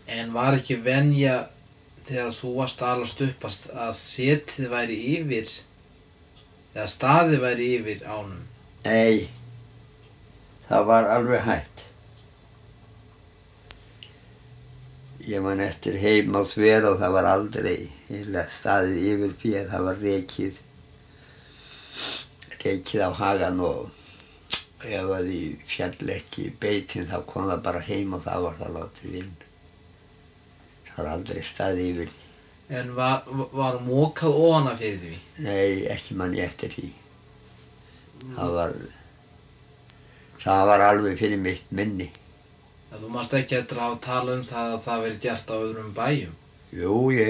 En var ekki venja þegar þú varst að alast upp að setið væri yfir, eða staðið væri yfir ánum? Nei, það var alveg hægt. Ég man eftir heim á Þver og það var aldrei staðið yfir því að það var rekið á hagan og ef að því fjall ekki beitin þá kom það bara heim og það var það látið inn. Það var aldrei staðið yfir því. En var mokað ofan af fyrir því? Nei, ekki man ég eftir því. Það var alveg fyrir mitt minni. Þú manst ekki eftir að hafa talað það að það veri gert á öðrum bæjum? Jú, ég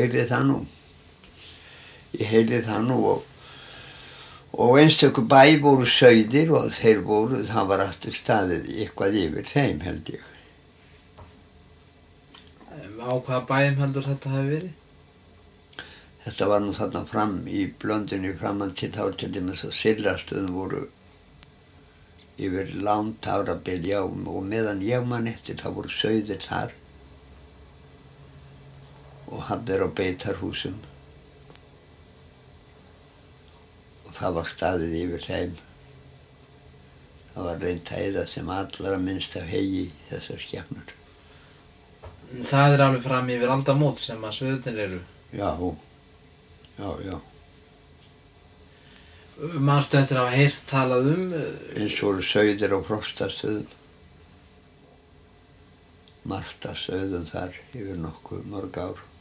heyrði það nú. Og einstöku bæ voru sauðir og það var aftur staðið eitthvað yfir þeim, held ég. Á hvaða bæjum heldur þetta hafi verið? Þetta var nú þarna fram í Blöndunni framan til þá til dæmis og Syllastöðum voru yfir langt árabil, já, og meðan ég man eftir þá voru sauðir þar og hallir á beitarhúsum og það var staðið yfir þeim. Það var reynt að eyða sem allra minnst af heyi þessar skepnur. Það alveg fram yfir aldamót sem að sauðirnir eru? Já. Manstu eftir að hafa heyrt talað eins voru sauðir á Frostastöðum. Margt af sauðum þar yfir nokkuð mörg ár.